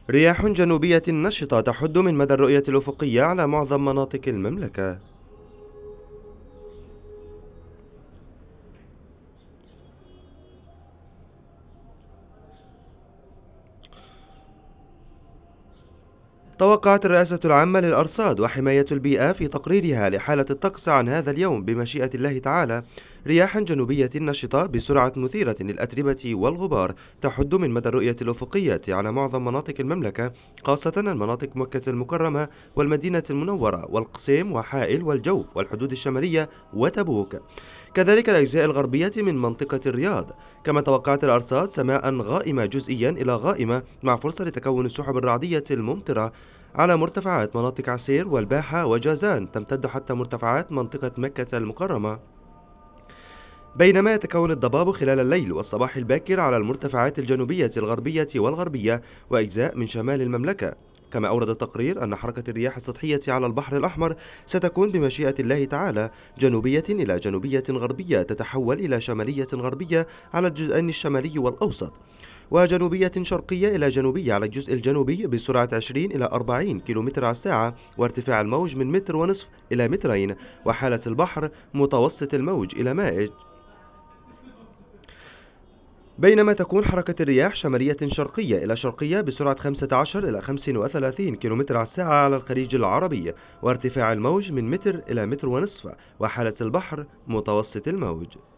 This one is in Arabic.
رياح جنوبية نشطة تحد من مدى الرؤية الأفقية على معظم مناطق المملكة. توقعت الرئاسة العامة للأرصاد وحماية البيئة في تقريرها لحالة الطقس عن هذا اليوم بمشيئة الله تعالى رياح جنوبية نشطة بسرعة مثيرة للأتربة والغبار تحد من مدى الرؤية الأفقية على معظم مناطق المملكة، خاصة المناطق مكة المكرمة والمدينة المنورة والقصيم وحائل والجوف والحدود الشمالية وتبوك، كذلك الأجزاء الغربية من منطقة الرياض. كما توقعت الأرصاد سماء غائمة جزئيا إلى غائمة مع فرصة لتكون السحب الرعدية الممطرة على مرتفعات مناطق عسير والباحة وجازان تمتد حتى مرتفعات منطقة مكة المكرمة، بينما يتكون الضباب خلال الليل والصباح الباكر على المرتفعات الجنوبية الغربية والغربية وأجزاء من شمال المملكة. كما أورد التقرير أن حركة الرياح السطحية على البحر الأحمر ستكون بمشيئة الله تعالى جنوبية إلى جنوبية غربية تتحول إلى شمالية غربية على الجزئين الشمالي والأوسط، وجنوبية شرقية إلى جنوبية على الجزء الجنوبي بسرعة 20 إلى 40 كيلومتر على الساعة، وارتفاع الموج من متر ونصف إلى مترين، وحالة البحر متوسط الموج إلى مائج. بينما تكون حركة الرياح شمالية شرقية إلى شرقية بسرعة 15 إلى 35 كيلومتر على الساعة على الخليج العربي، وارتفاع الموج من متر إلى متر ونصف، وحالة البحر متوسط الموج.